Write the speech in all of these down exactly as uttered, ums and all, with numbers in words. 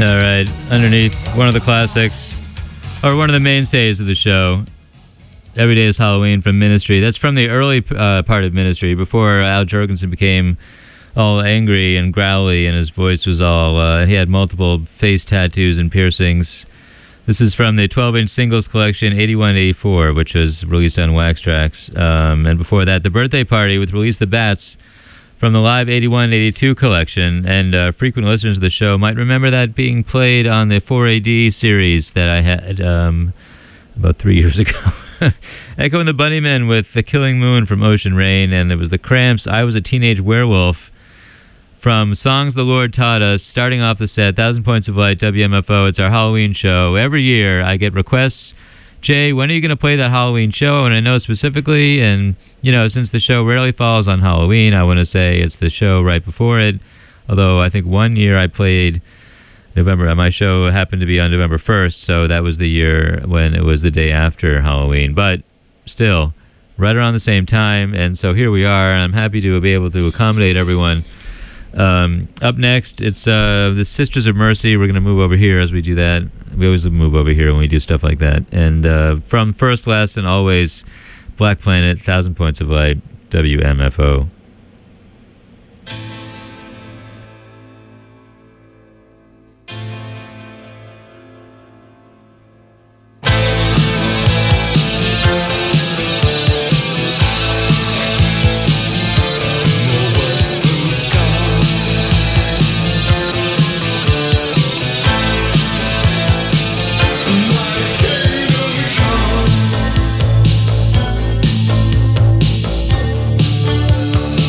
All right, underneath one of the classics, or one of the mainstays of the show, Every Day is Halloween from Ministry. That's from the early uh, part of Ministry, before Al Jourgensen became all angry and growly, and his voice was all, uh, he had multiple face tattoos and piercings. This is from the twelve-inch singles collection, eighty-one eighty-four, which was released on Wax Trax. Um, and before that, The Birthday Party with Release the Bats from the live eighty-one eighty-two collection. And uh, frequent listeners of the show might remember that being played on the four A D series that I had um, about three years ago. Echo and the Bunnymen with The Killing Moon from Ocean Rain, and it was the Cramps, I Was a Teenage Werewolf, from Songs the Lord Taught Us, starting off the set, Thousand Points of Light, W M F O. It's our Halloween show. Every year I get requests, Jay, when are you going to play that Halloween show? And I know specifically, and, you know, since the show rarely falls on Halloween, I want to say it's the show right before it, although I think one year I played November. My show happened to be on November first, so that was the year when it was the day after Halloween. But still, right around the same time, and so here we are, and I'm happy to be able to accommodate everyone. Um, up next, it's uh, the Sisters of Mercy. We're going to move over here as we do that. We always move over here when we do stuff like that. And uh, from First, Last, and Always, Black Planet, Thousand Points of Light, W M F O. Come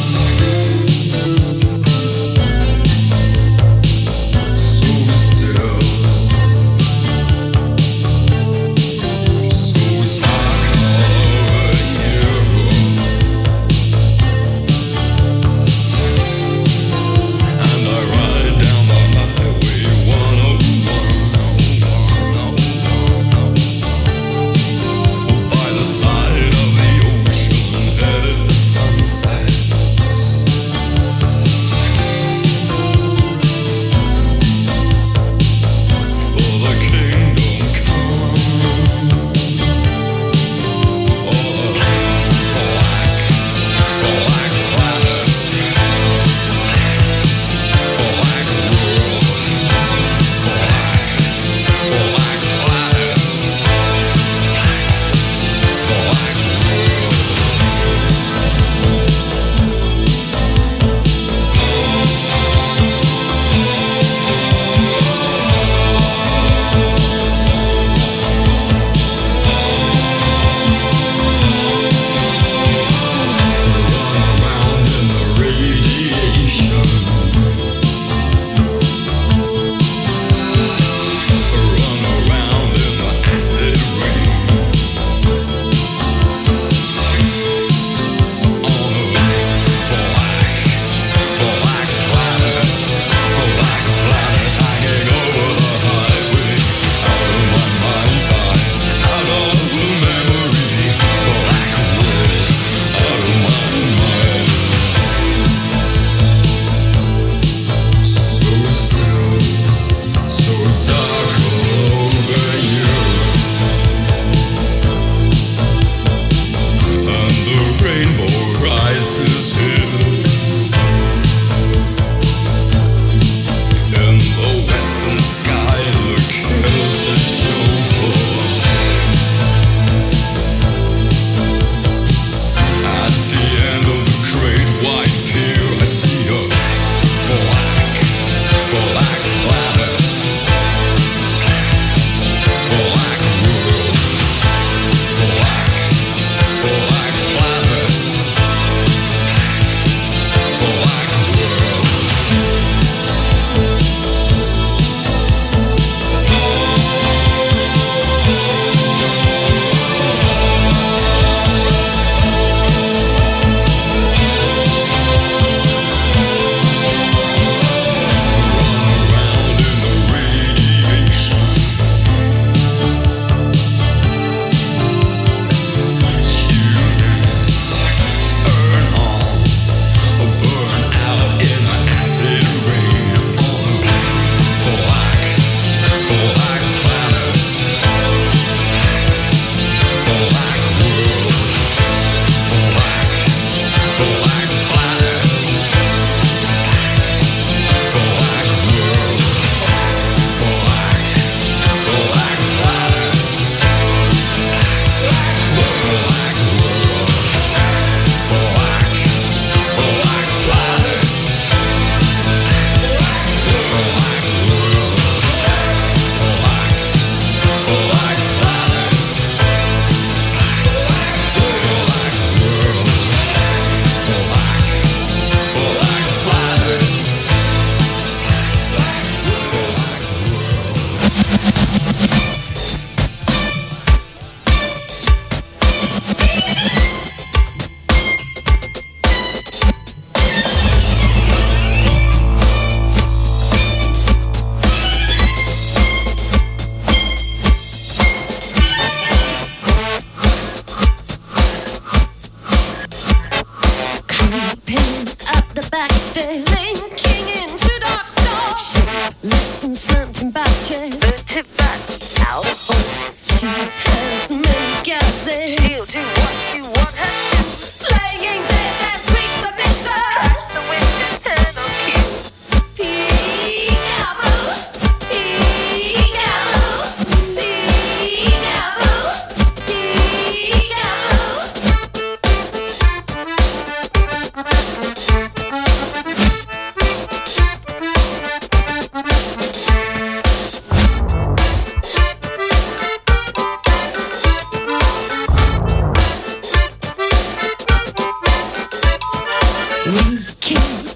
king into dark star. She listens, slumped in back chairs. But if back out. She has many gases. She'll do what you want her to. Playing dead and sweet submission. Tries to win your eternal cue. Peekaboo, peekaboo, peekaboo, peekaboo. We can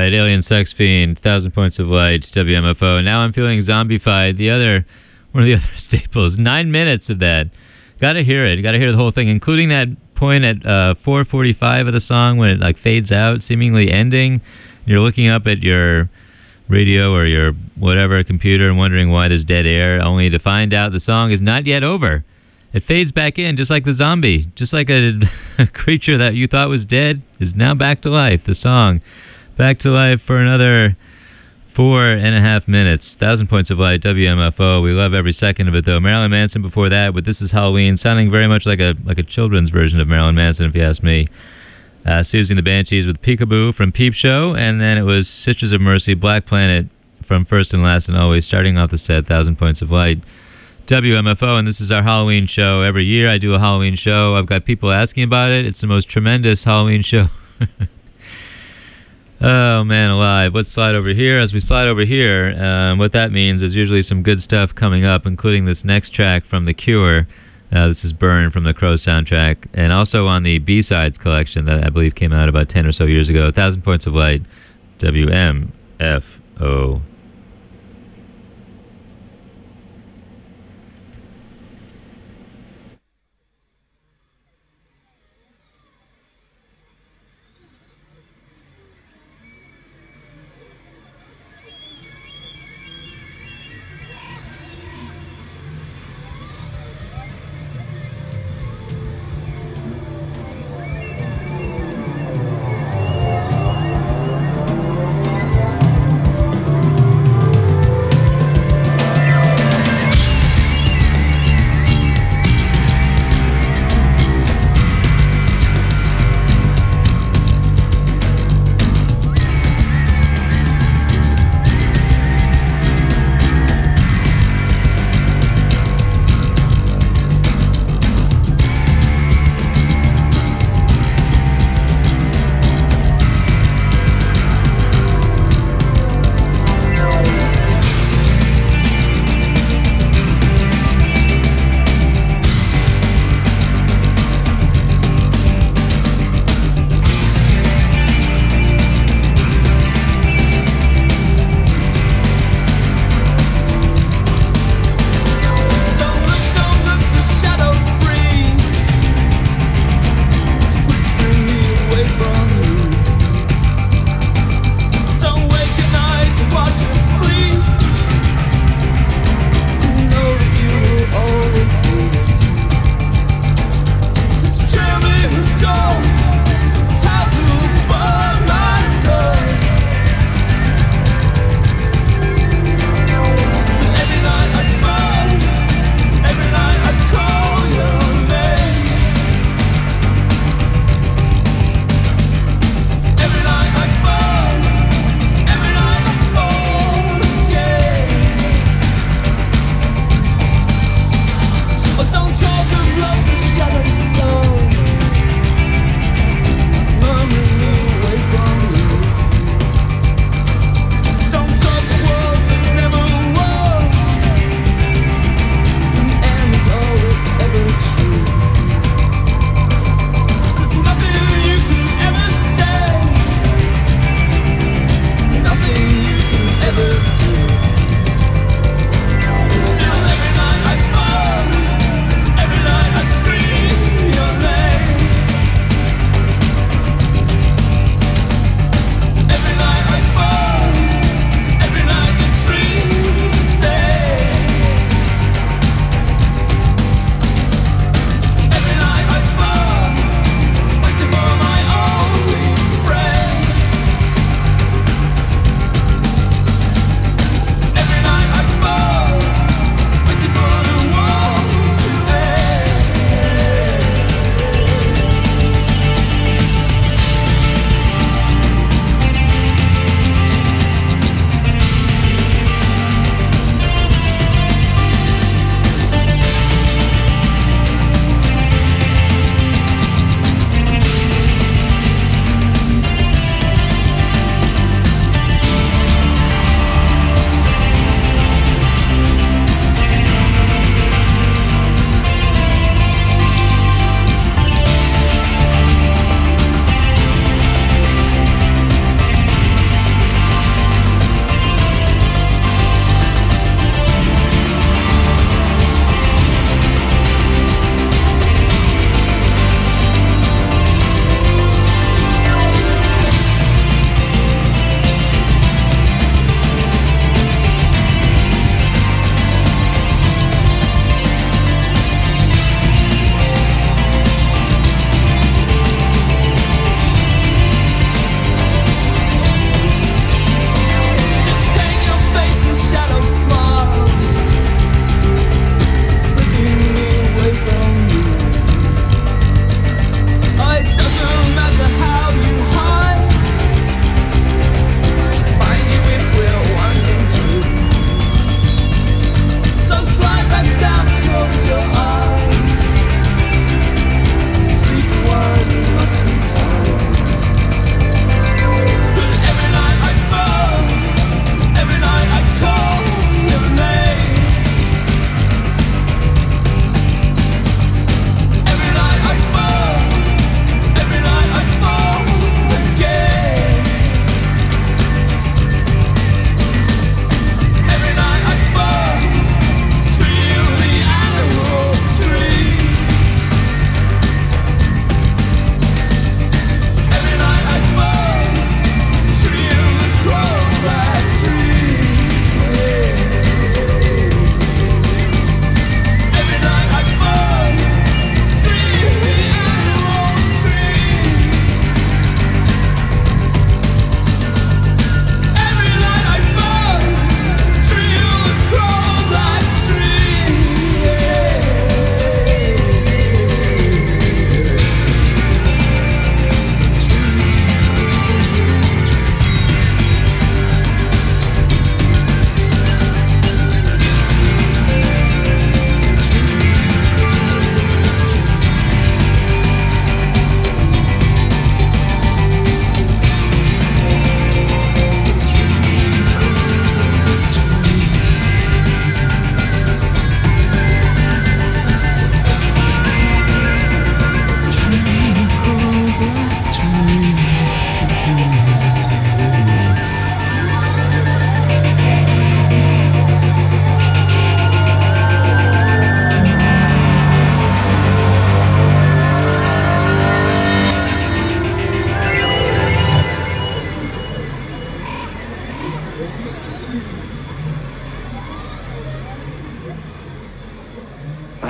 right, Alien Sex Fiend, Thousand Points of Light, W M F O. Now I'm feeling zombified. The other, one of the other staples. Nine minutes of that. Got to hear it. Got to hear the whole thing, including that point at uh, four forty-five of the song when it like fades out, seemingly ending. You're looking up at your radio or your whatever computer and wondering why there's dead air, only to find out the song is not yet over. It fades back in, just like the zombie, just like a, a creature that you thought was dead is now back to life. The song, back to life for another four and a half minutes. Thousand Points of Light, W M F O. We love every second of it, though. Marilyn Manson before that, but This Is Halloween, sounding very much like a like a children's version of Marilyn Manson, if you ask me. Uh, Susie and the Banshees with Peekaboo from Peep Show, and then it was Sisters of Mercy, Black Planet from First and Last and Always, starting off the set, Thousand Points of Light. W M F O, and this is our Halloween show. Every year I do a Halloween show. I've got people asking about it. It's the most tremendous Halloween show. Oh, man alive. Let's slide over here. As we slide over here, um, what that means is usually some good stuff coming up, including this next track from The Cure. Uh, this is Burn from the Crow soundtrack, and also on the B-Sides collection that I believe came out about ten or so years ago. Thousand Points of Light, W M F O.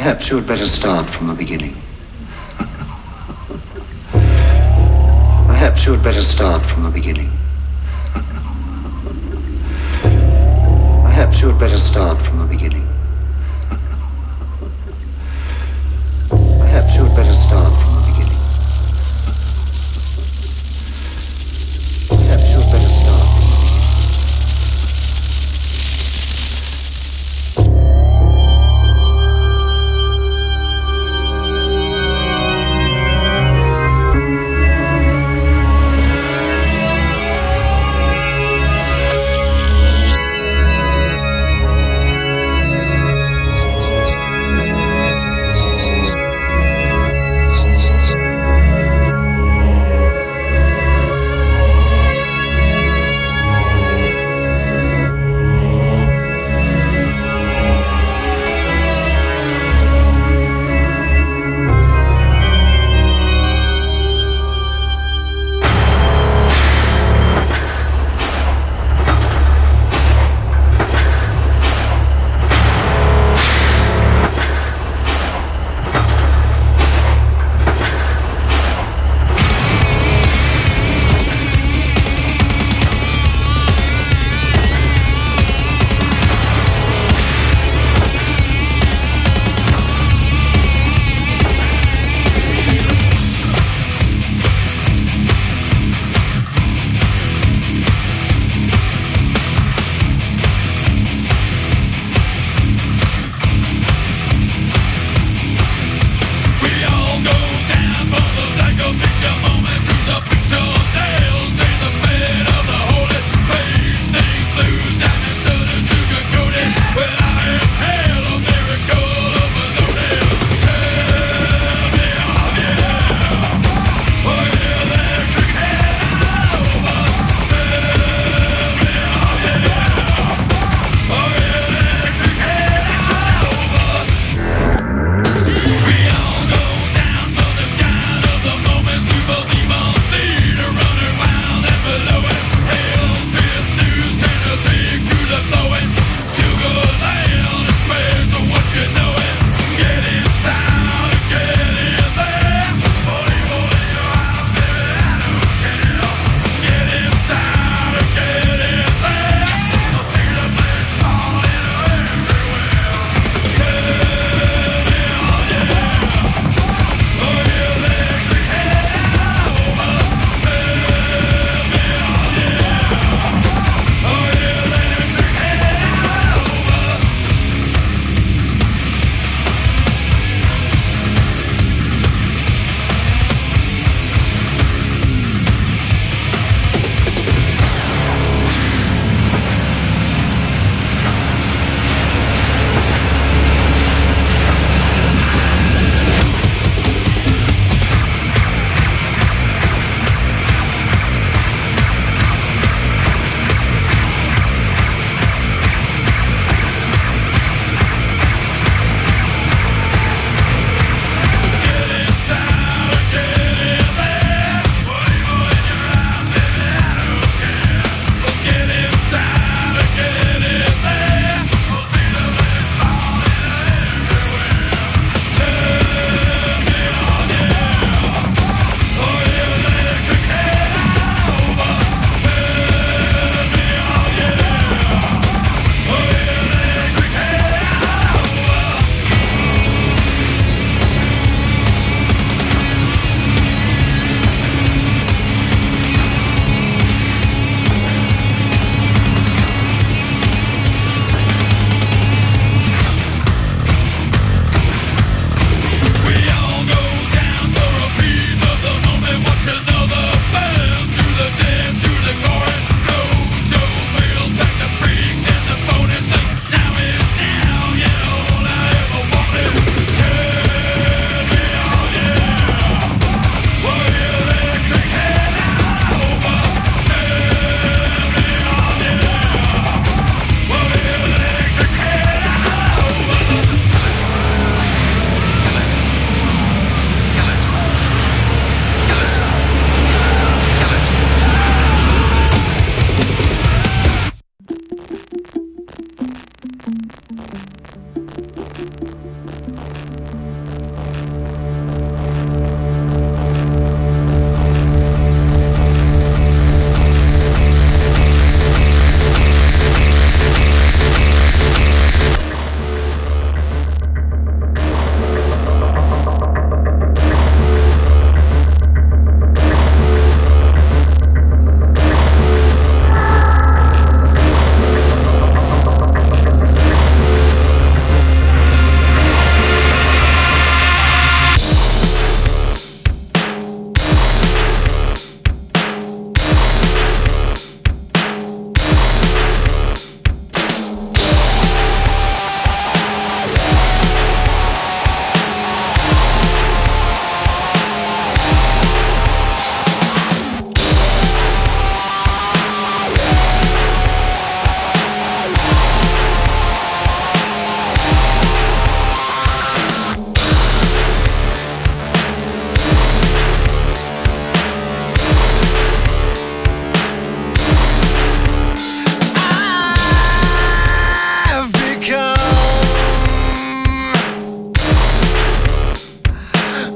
Perhaps you had better start from the beginning. Perhaps you had better start from the beginning. Perhaps you had better start from the beginning. Perhaps you had better start from the beginning. Perhaps you had better start from the beginning.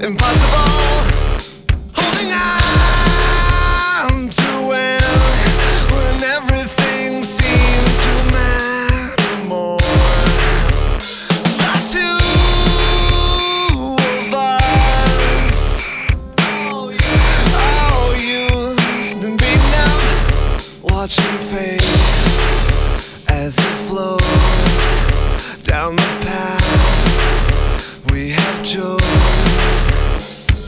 impossible. Holding on to win when everything seemed to matter more. The two of us, all used and beaten up, watching fate as it flows down the path we have chose.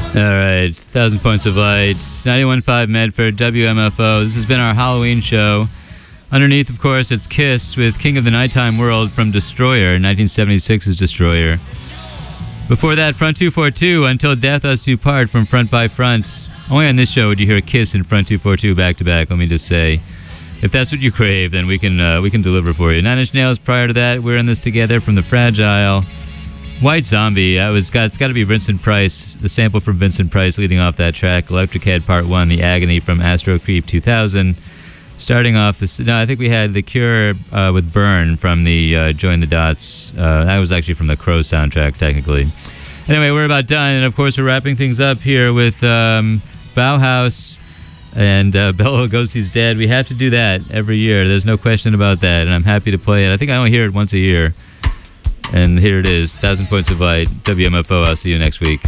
All right, Thousand Points of Light, ninety-one point five Medford, W M F O. This has been our Halloween show. Underneath, of course, it's Kiss with King of the Nighttime World from Destroyer, nineteen seventy-six's Destroyer. Before that, Front two forty-two, Until Death Us Do Part from Front by Front. Only on this show would you hear Kiss and Front two forty-two back to back, let me just say. If that's what you crave, then we can uh, we can deliver for you. Nine Inch Nails prior to that, We're in This Together from The Fragile. White Zombie, I was got, it's got to be Vincent Price, the sample from Vincent Price leading off that track. Electric Head Part one, The Agony from Astro Creep two thousand. Starting off, this, no, I think we had The Cure uh, with Burn from the uh, Join the Dots. Uh, that was actually from the Crow soundtrack, technically. Anyway, we're about done, and of course we're wrapping things up here with um, Bauhaus and uh, Bela Lugosi's Dead. We have to do that every year. There's no question about that, and I'm happy to play it. I think I only hear it once a year. And here it is, Thousand Points of Light, W M F O. I'll see you next week.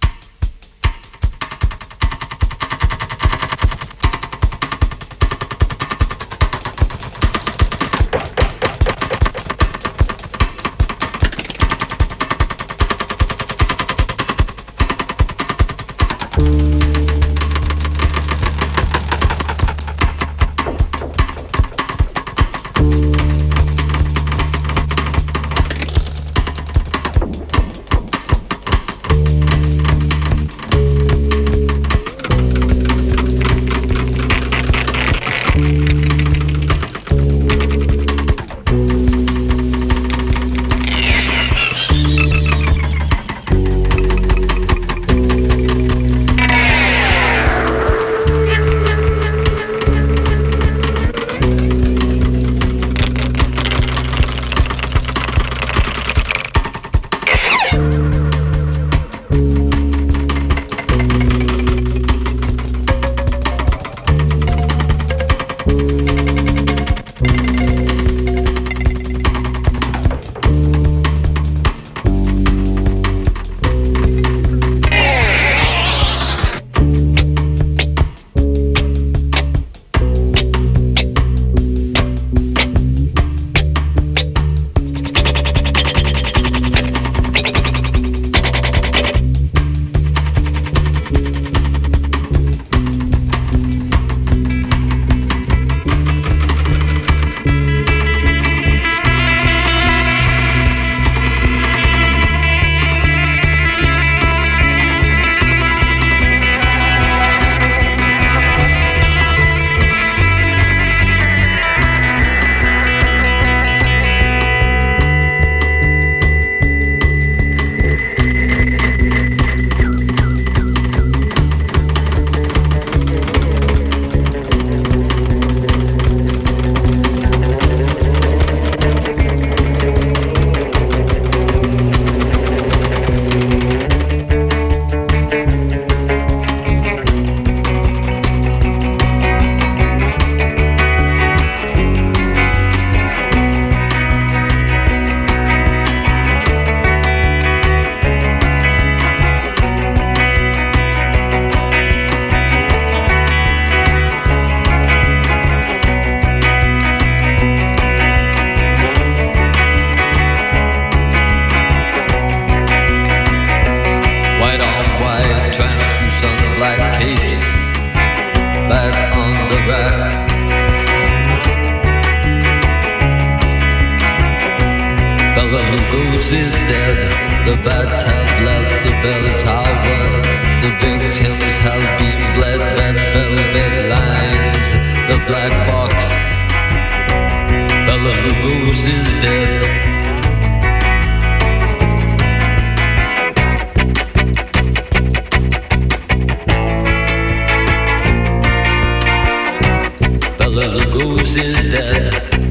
Lugos is dead. The bats have left the bell tower. The victims have been bled. Red velvet lines. The black box. Bela Lugos is dead. Bela Lugos is dead.